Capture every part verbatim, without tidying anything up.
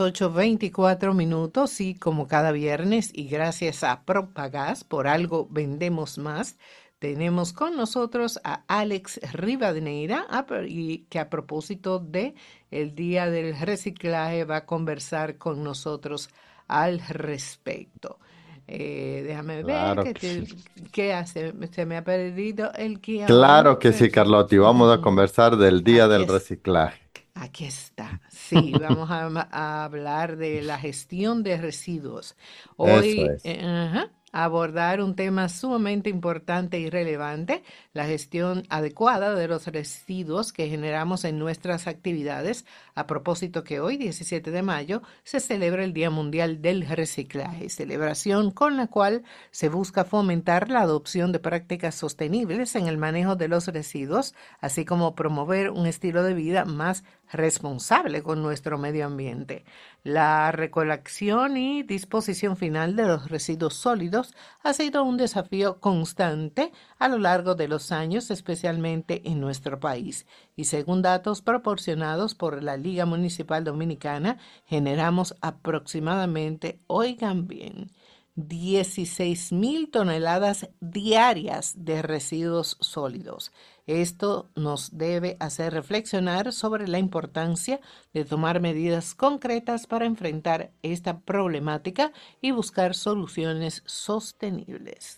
Ocho veinticuatro minutos y como cada viernes y gracias a Propagás, por algo vendemos más, tenemos con nosotros a Alex Rivadeneira, a pro- y que a propósito de el Día del Reciclaje va a conversar con nosotros al respecto. Eh, déjame ver Claro qué, que sí. te- qué hace. Se me ha perdido el Claro guión, que pero sí, Carlotti. Vamos a conversar del Día aquí del está. Reciclaje. Aquí está. Sí, vamos a, a hablar de la gestión de residuos. Eso Hoy, es. eh, ajá, abordar un tema sumamente importante y relevante, la gestión adecuada de los residuos que generamos en nuestras actividades. A propósito que hoy, diecisiete de mayo, se celebra el Día Mundial del Reciclaje, celebración con la cual se busca fomentar la adopción de prácticas sostenibles en el manejo de los residuos, así como promover un estilo de vida más responsable con nuestro medio ambiente. La recolección y disposición final de los residuos sólidos ha sido un desafío constante a lo largo de los años, especialmente en nuestro país. Y según datos proporcionados por la Liga Municipal Dominicana, generamos aproximadamente, oigan bien, dieciséis mil toneladas diarias de residuos sólidos. Esto nos debe hacer reflexionar sobre la importancia de tomar medidas concretas para enfrentar esta problemática y buscar soluciones sostenibles.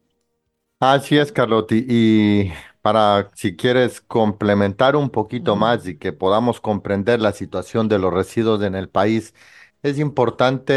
Así es, Carlotti. Y para, si quieres complementar un poquito más y que podamos comprender la situación de los residuos en el país, es importante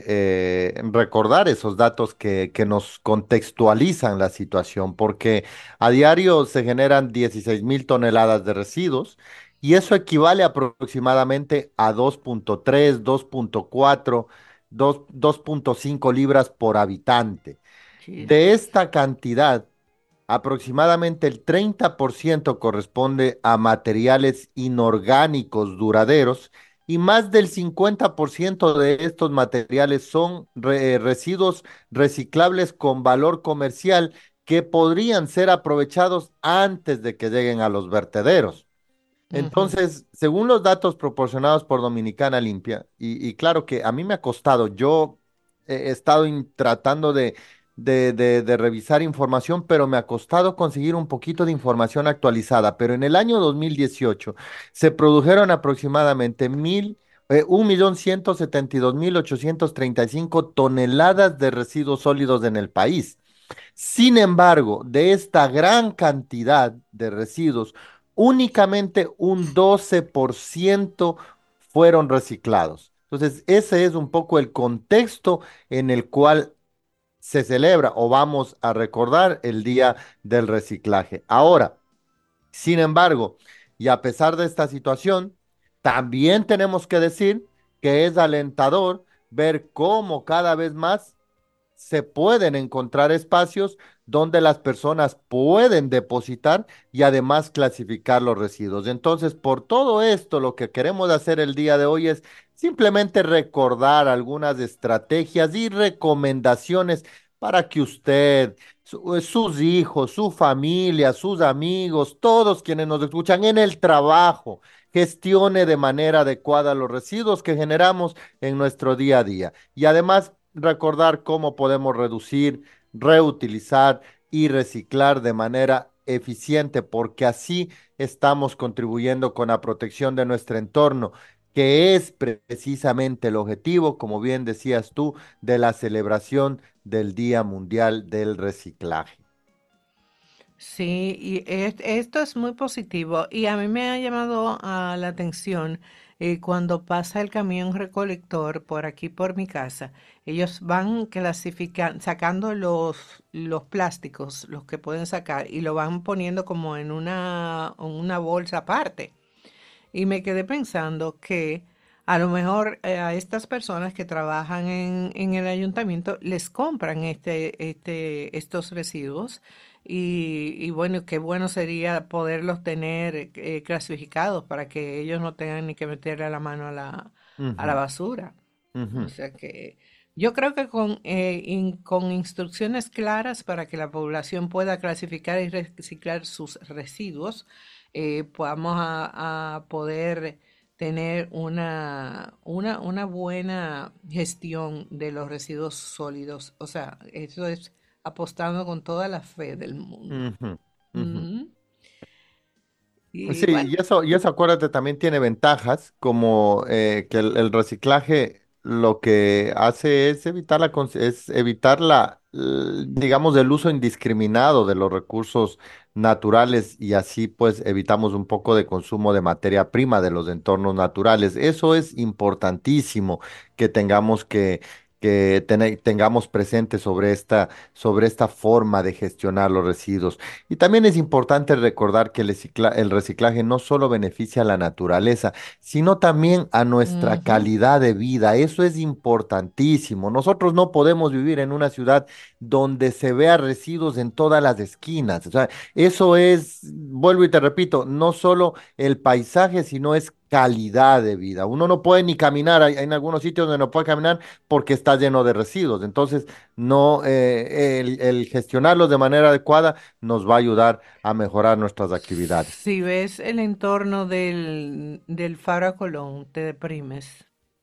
eh, recordar esos datos que, que nos contextualizan la situación, porque a diario se generan dieciséis mil toneladas de residuos y eso equivale aproximadamente a dos punto tres, dos punto cuatro, dos dos punto cinco libras por habitante. Sí, De esta cantidad, aproximadamente el treinta por ciento corresponde a materiales inorgánicos duraderos y más del cincuenta por ciento de estos materiales son re- eh, residuos reciclables con valor comercial que podrían ser aprovechados antes de que lleguen a los vertederos. ujú, Entonces, según los datos proporcionados por Dominicana Limpia, y, y claro que a mí me ha costado, yo he he estado in- tratando de, de, de- de revisar información, pero me ha costado conseguir un poquito de información actualizada. Pero en el año dos mil dieciocho se produjeron aproximadamente mil, eh, un millón ciento setenta y dos mil ochocientos treinta y cinco toneladas de residuos sólidos en el país. Sin embargo, de esta gran cantidad de residuos, únicamente un doce por ciento fueron reciclados. Entonces, ese es un poco el contexto en el cual se celebra o vamos a recordar el Día del Reciclaje. Ahora, sin embargo, y a pesar de esta situación, también tenemos que decir que es alentador ver cómo cada vez más se pueden encontrar espacios donde las personas pueden depositar y además clasificar los residuos. Entonces, por todo esto, lo que queremos hacer el día de hoy es simplemente recordar algunas estrategias y recomendaciones para que usted, su- eh, sus hijos, su familia, sus amigos, todos quienes nos escuchan en el trabajo, gestione de manera adecuada los residuos que generamos en nuestro día a día. Y además, recordar cómo podemos reducir, reutilizar y reciclar de manera eficiente, porque así estamos contribuyendo con la protección de nuestro entorno, que es precisamente el objetivo, como bien decías tú, de la celebración del Día Mundial del Reciclaje. sí, y es- esto es muy positivo y a mí me ha llamado ah, la atención eh, cuando pasa el camión recolector por aquí por mi casa. Ellos van clasificando, sacando los, los plásticos, los que pueden sacar, y lo van poniendo como en una, en una bolsa aparte. Y me quedé pensando que a lo mejor eh, a estas personas que trabajan en, en el ayuntamiento les compran este, este, estos residuos y, y bueno, qué bueno sería poderlos tener eh, clasificados para que ellos no tengan ni que meterle la mano a la, a la Ujú, basura. O ujú. sea que yo creo que con, eh, in- con instrucciones claras para que la población pueda clasificar y reciclar sus residuos, eh, podamos a, a poder tener una, una, una buena gestión de los residuos sólidos. O sea, eso es apostando con toda la fe del mundo. Ujú, ujú. Ujú. Y Sí, bueno, y eso, y eso acuérdate también tiene ventajas, como eh, que el, el reciclaje lo que hace es evitar la, cons- es evitar la, l- digamos, el uso indiscriminado de los recursos naturales y así pues evitamos un poco de consumo de materia prima de los entornos naturales. Eso es importantísimo que tengamos que, que tene- tengamos presente sobre esta, sobre esta forma de gestionar los residuos. Y también es importante recordar que el recicla- el reciclaje no solo beneficia a la naturaleza, sino también a nuestra ujú, calidad de vida. Eso es importantísimo. Nosotros no podemos vivir en una ciudad donde se vea residuos en todas las esquinas. O sea, eso es, vuelvo y te repito, no solo el paisaje, sino es calidad de vida. Uno no puede ni caminar, hay, hay en algunos sitios donde no puede caminar porque está lleno de residuos. Entonces, no, eh, el el gestionarlos de manera adecuada nos va a ayudar a mejorar nuestras actividades. si ves el entorno del, del Faro Colón, te deprimes.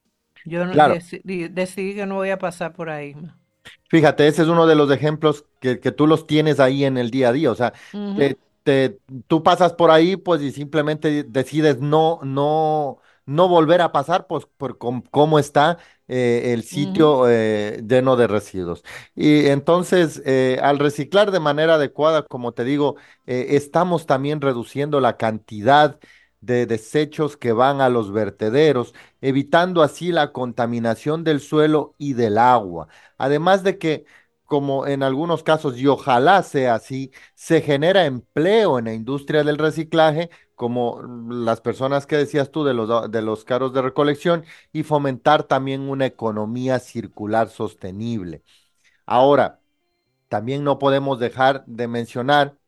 Yo no- Claro, decidí, decidí que no voy a pasar por ahí más. fíjate, ese es uno de los ejemplos que, que tú los tienes ahí en el día a día. O sea, Ujú, te, te- tú pasas por ahí, pues, y simplemente decides no, no, no volver a pasar, pues, por cómo, cómo está eh, el ujú. sitio eh, lleno de residuos. Y entonces, eh, al reciclar de manera adecuada, como te digo, eh, estamos también reduciendo la cantidad de desechos que van a los vertederos, evitando así la contaminación del suelo y del agua. Además de que, como en algunos casos, y ojalá sea así, se genera empleo en la industria del reciclaje, como las personas que decías tú de los, de los carros de recolección, y fomentar también una economía circular sostenible. Ahora, también no podemos dejar de mencionar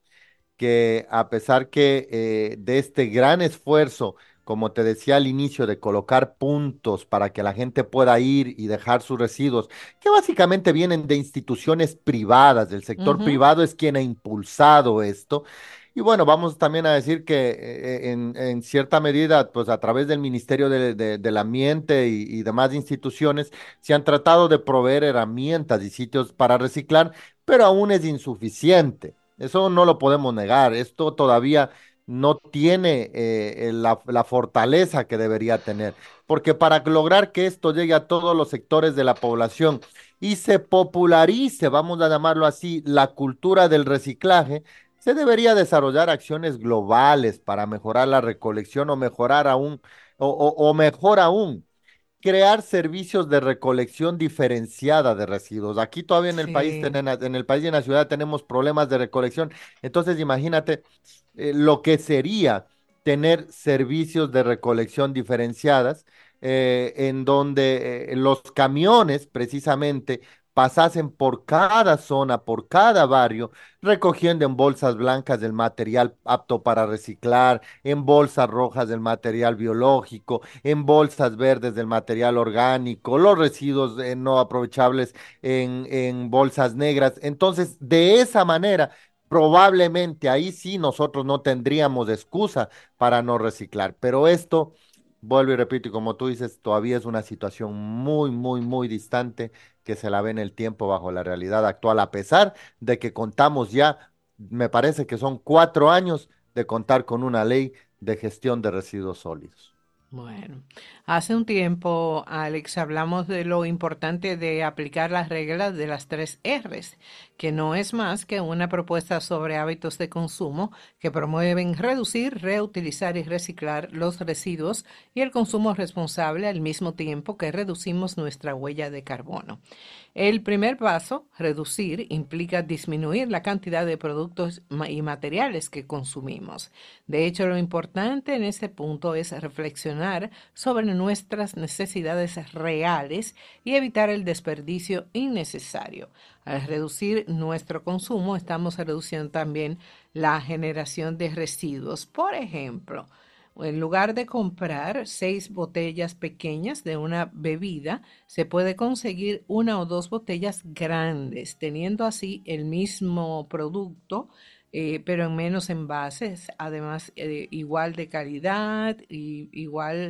que a pesar que eh, de este gran esfuerzo, como te decía al inicio, de colocar puntos para que la gente pueda ir y dejar sus residuos, que básicamente vienen de instituciones privadas, del sector Ujú, privado es quien ha impulsado esto. Y bueno, vamos también a decir que eh, en, en cierta medida, pues a través del Ministerio de- de- del Ambiente y, y demás instituciones, se han tratado de proveer herramientas y sitios para reciclar, pero aún es insuficiente. Eso no lo podemos negar. Esto todavía no tiene eh, la, la fortaleza que debería tener, porque para lograr que esto llegue a todos los sectores de la población y se popularice, vamos a llamarlo así, la cultura del reciclaje, se debería desarrollar acciones globales para mejorar la recolección o mejorar aún, o, o o mejor aún crear servicios de recolección diferenciada de residuos. Aquí todavía en el país, sí. tenen- en el país y en la ciudad tenemos problemas de recolección. Entonces, imagínate eh, lo que sería tener servicios de recolección diferenciadas, eh, en donde eh, los camiones precisamente pasasen por cada zona, por cada barrio, recogiendo en bolsas blancas el material apto para reciclar, en bolsas rojas del material biológico, en bolsas verdes del material orgánico, los residuos eh, no aprovechables en, en bolsas negras. Entonces, de esa manera, probablemente ahí sí nosotros no tendríamos excusa para no reciclar. Pero esto, vuelvo y repito, y como tú dices, todavía es una situación muy, muy, muy distante que se la ve en el tiempo bajo la realidad actual, a pesar de que contamos ya, me parece que son cuatro años de contar con una ley de gestión de residuos sólidos. Bueno, hace un tiempo, Alex, hablamos de lo importante de aplicar las reglas de las tres R's, que no es más que una propuesta sobre hábitos de consumo que promueven reducir, reutilizar y reciclar los residuos y el consumo responsable al mismo tiempo que reducimos nuestra huella de carbono. El primer paso, reducir, implica disminuir la cantidad de productos ma- y materiales que consumimos. De hecho, lo importante en este punto es reflexionar sobre nuestras necesidades reales y evitar el desperdicio innecesario. Al reducir nuestro consumo, estamos reduciendo también la generación de residuos. Por ejemplo, en lugar de comprar seis botellas pequeñas de una bebida, se puede conseguir una o dos botellas grandes, teniendo así el mismo producto, eh, pero en menos envases, además eh, igual de calidad y igual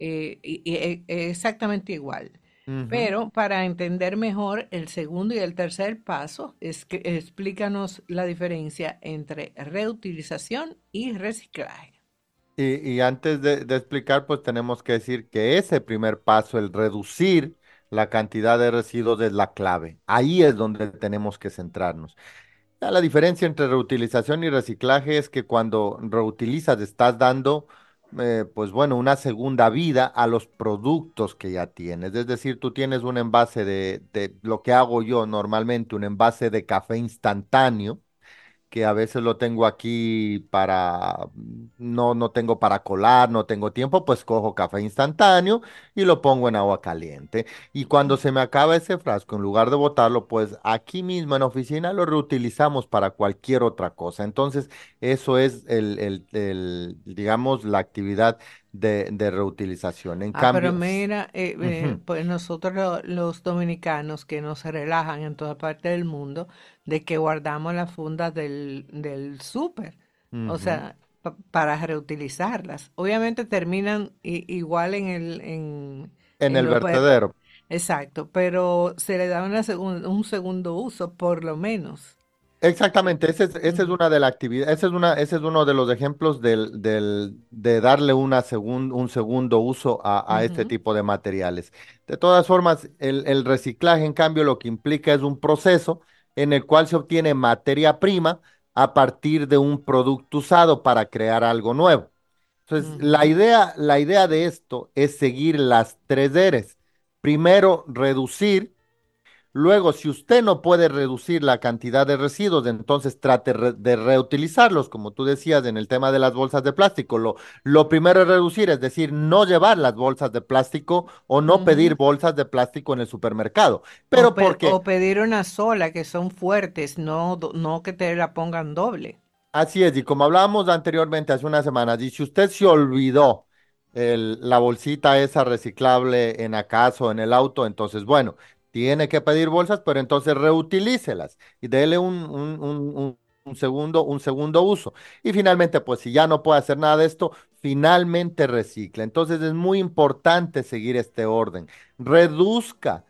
eh, y- y e- e- exactamente igual. Ujú. Pero para entender mejor el segundo y el tercer paso, es que explícanos la diferencia entre reutilización y reciclaje. Y, y antes de, de explicar, pues tenemos que decir que ese primer paso, el reducir la cantidad de residuos, es la clave. Ahí es donde tenemos que centrarnos. Ya, la diferencia entre reutilización y reciclaje es que cuando reutilizas estás dando, eh, pues bueno, una segunda vida a los productos que ya tienes. Es decir, tú tienes un envase de, de lo que hago yo normalmente, un envase de café instantáneo que a veces lo tengo aquí para, no, no tengo para colar, no tengo tiempo, pues cojo café instantáneo y lo pongo en agua caliente. Y cuando se me acaba ese frasco, en lugar de botarlo, pues aquí mismo en la oficina lo reutilizamos para cualquier otra cosa. Entonces, eso es el, el- el, digamos, la actividad de, de reutilización. En Ah, pero cambio, s- mira, eh, eh, ujú, pues nosotros lo- los dominicanos que nos relajan en toda parte del mundo de que guardamos las fundas del, del súper, o ujú, sea, pa- para reutilizarlas. Obviamente terminan i- igual en el, en, en en el los, ver- vertedero. exacto, pero se le da una segun- un segundo uso, por lo menos. Eh, Exactamente, ese es, ese es ujú, una de las actividades, ese es una, ese es uno de los ejemplos del, del, de darle una segun- un segundo uso a, a este ujú, tipo de materiales. De todas formas, el, el reciclaje, en cambio, lo que implica es un proceso en el cual se obtiene materia prima a partir de un producto usado para crear algo nuevo. Entonces, la ujú. idea, la idea de esto es seguir las tres Rs. Primero, reducir. Luego, si usted no puede reducir la cantidad de residuos, entonces trate re- de reutilizarlos, como tú decías en el tema de las bolsas de plástico. Lo, lo primero es reducir, es decir, no llevar las bolsas de plástico o no pedir Ujú. bolsas de plástico en el supermercado. O, Pero pe- porque o pedir una sola, que son fuertes, no, do- no que te la pongan doble. así es, y como hablábamos anteriormente hace unas semanas, y si usted se olvidó el- la bolsita esa reciclable en acaso en el auto, entonces, bueno, tiene que pedir bolsas, pero entonces reutilícelas y dele un, un, un- un- un segundo, un segundo uso. Y finalmente, pues si ya no puede hacer nada de esto, finalmente recicle. Entonces es muy importante seguir este orden. Reduzca,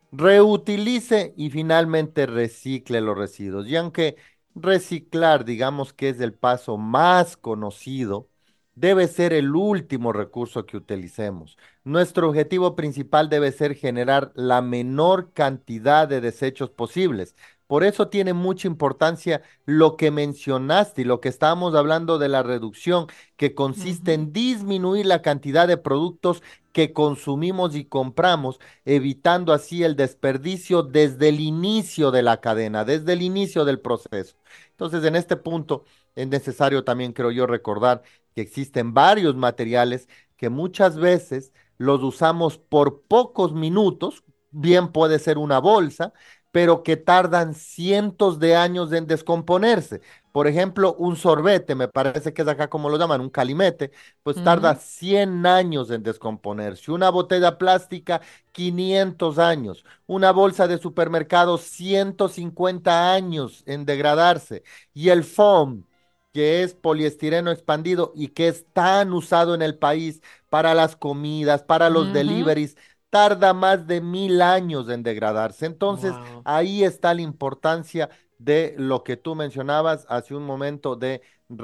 reutilice y finalmente recicle los residuos. Y aunque reciclar, digamos que es el paso más conocido, debe ser el último recurso que utilicemos. Nuestro objetivo principal debe ser generar la menor cantidad de desechos posibles. Por eso tiene mucha importancia lo que mencionaste y lo que estábamos hablando de la reducción, que consiste Ujú. en disminuir la cantidad de productos que consumimos y compramos, evitando así el desperdicio desde el inicio de la cadena, desde el inicio del proceso. Entonces, en este punto es necesario también, creo yo, recordar que existen varios materiales que muchas veces los usamos por pocos minutos, bien puede ser una bolsa, pero que tardan cientos de años en descomponerse. Por ejemplo, un sorbete, me parece que es acá como lo llaman, un calimete, pues tarda Ujú. cien años en descomponerse. Una botella plástica, quinientos años. Una bolsa de supermercado, ciento cincuenta años en degradarse. Y el foam, que es poliestireno expandido y que es tan usado en el país para las comidas, para los Ujú. deliveries, tarda más de mil años en degradarse. Entonces, Wow. ahí está la importancia de lo que tú mencionabas hace un momento de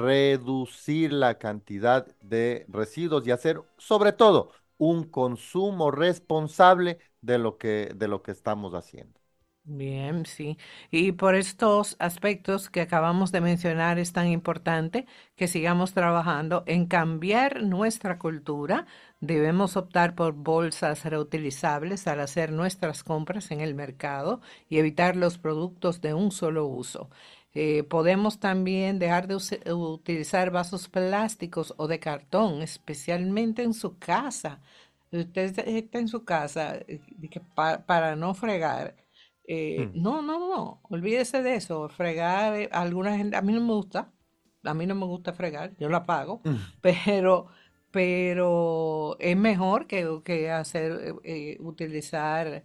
reducir la cantidad de residuos y hacer, sobre todo, un consumo responsable de lo que, de lo que estamos haciendo. Bien, sí. Y por estos aspectos que acabamos de mencionar es tan importante que sigamos trabajando en cambiar nuestra cultura. Debemos optar por bolsas reutilizables al hacer nuestras compras en el mercado y evitar los productos de un solo uso. Eh, podemos también dejar de use- utilizar vasos plásticos o de cartón, especialmente en su casa. Usted está en su casa eh, de que pa- para no fregar. Eh, Mm. no, no, no, olvídese de eso. Fregar, eh, alguna gente, a mí no me gusta, a mí no me gusta fregar, yo la pago, pero, pero es mejor que, que hacer, eh, eh, utilizar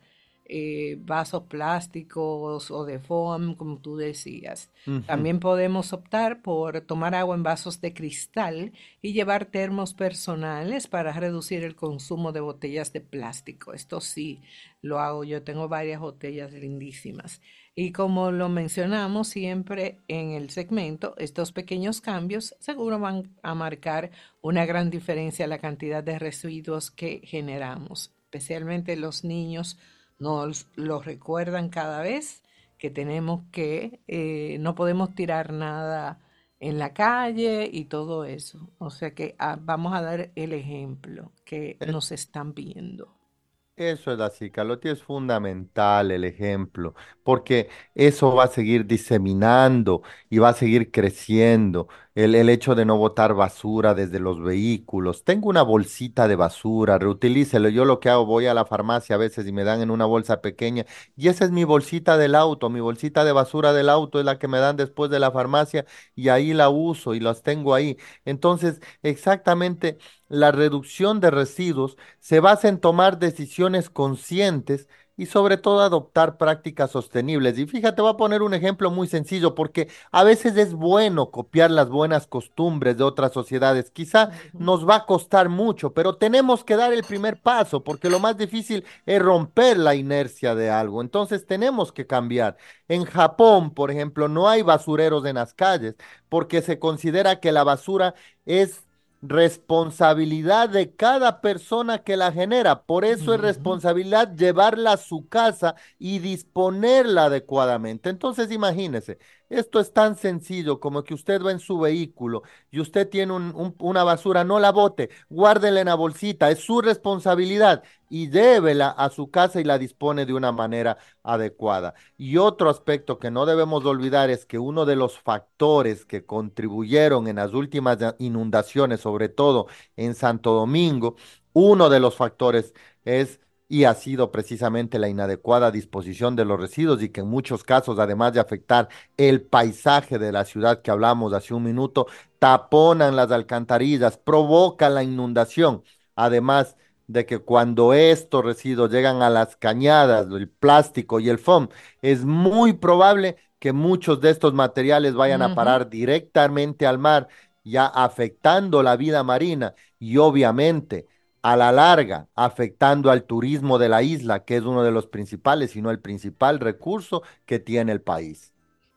eh, vasos plásticos o de foam, como tú decías. Ujú. También podemos optar por tomar agua en vasos de cristal y llevar termos personales para reducir el consumo de botellas de plástico. Esto sí lo hago, yo tengo varias botellas lindísimas. Y como lo mencionamos siempre en el segmento, estos pequeños cambios seguro van a marcar una gran diferencia en la cantidad de residuos que generamos. Especialmente los niños nos lo recuerdan cada vez que tenemos que, eh, no podemos tirar nada en la calle y todo eso. O sea que ah, vamos a dar el ejemplo que nos están viendo. Eso es así, Carlotti, es fundamental el ejemplo, porque eso va a seguir diseminando y va a seguir creciendo. El, el hecho de no botar basura desde los vehículos. Tengo una bolsita de basura, reutilícelo. Yo lo que hago, voy a la farmacia a veces y me dan en una bolsa pequeña, y esa es mi bolsita del auto, mi bolsita de basura del auto es la que me dan después de la farmacia y ahí la uso y las tengo ahí. Entonces, exactamente la reducción de residuos se basa en tomar decisiones conscientes y sobre todo adoptar prácticas sostenibles. Y fíjate, voy a poner un ejemplo muy sencillo porque a veces es bueno copiar las buenas costumbres de otras sociedades. Quizá Ujú. nos va a costar mucho, pero tenemos que dar el primer paso porque lo más difícil es romper la inercia de algo. Entonces tenemos que cambiar. En Japón, por ejemplo, no hay basureros en las calles porque se considera que la basura es responsabilidad de cada persona que la genera. Por eso es Ujú. responsabilidad llevarla a su casa y disponerla adecuadamente. Entonces, imagínese, esto es tan sencillo como que usted va en su vehículo y usted tiene un- un- una basura, no la bote, guárdela en la bolsita, es su responsabilidad y llévela a su casa y la dispone de una manera adecuada. Y otro aspecto que no debemos olvidar es que uno de los factores que contribuyeron en las últimas ya- inundaciones, sobre todo en Santo Domingo, uno de los factores es y ha sido precisamente la inadecuada disposición de los residuos y que en muchos casos, además de afectar el paisaje de la ciudad que hablamos hace un minuto, taponan las alcantarillas, provocan la inundación. Además de que cuando estos residuos llegan a las cañadas, el plástico y el foam, es muy probable que muchos de estos materiales vayan a Ujú. parar directamente al mar, ya afectando la vida marina y obviamente a la larga afectando al turismo de la isla, que es uno de los principales, si no el principal recurso que tiene el país.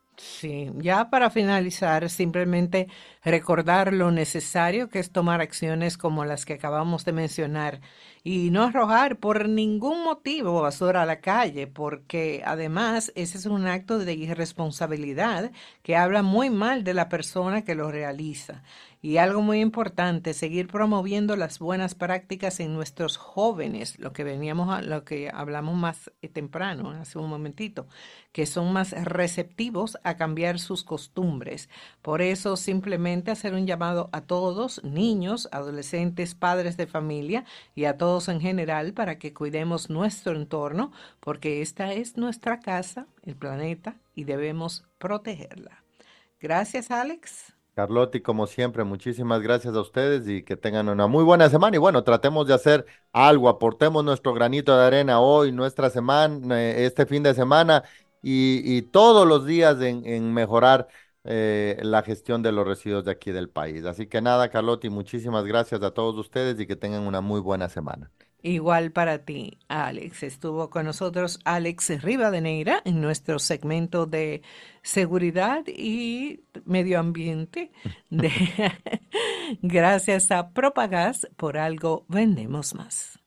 Sí, ya para finalizar, simplemente recordar lo necesario que es tomar acciones como las que acabamos de mencionar y no arrojar por ningún motivo basura a la calle, porque además ese es un acto de irresponsabilidad que habla muy mal de la persona que lo realiza. Y algo muy importante, seguir promoviendo las buenas prácticas en nuestros jóvenes, lo que veníamos a, lo que hablamos más eh, temprano, hace un momentito, que son más receptivos a cambiar sus costumbres. Por eso, simplemente hacer un llamado a todos, niños, adolescentes, padres de familia y a todos en general para que cuidemos nuestro entorno, porque esta es nuestra casa, el planeta, y debemos protegerla. Gracias, Alex. Carlotti, como siempre, muchísimas gracias a ustedes y que tengan una muy buena semana. Y bueno, tratemos de hacer algo, aportemos nuestro granito de arena hoy, nuestra semana, eh, este fin de semana y, y todos los días en, en mejorar eh, la gestión de los residuos de aquí del país. Así que nada, Carlotti, muchísimas gracias a todos ustedes y que tengan una muy buena semana. Igual para ti, Alex. Estuvo con nosotros Alex Rivadeneira en nuestro segmento de seguridad y medio ambiente. De Gracias a Propagás, por algo vendemos más.